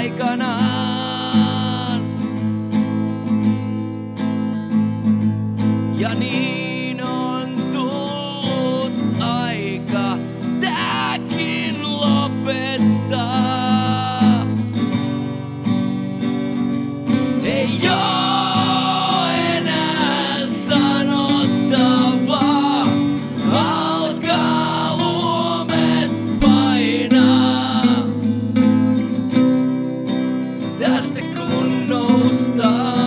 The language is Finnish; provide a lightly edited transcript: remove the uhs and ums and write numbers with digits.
aikanaan. Ja niin on tullut aika tääkin lopettaa. Ei oo enää sanottavaa, alkaa luomet painaa. Tästä kun noustaan.